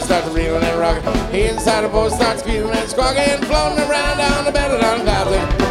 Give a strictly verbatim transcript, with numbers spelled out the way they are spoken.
starts reeling and rocking. He inside the boat starts squealing and squawking, floating around down the bed of the clouds.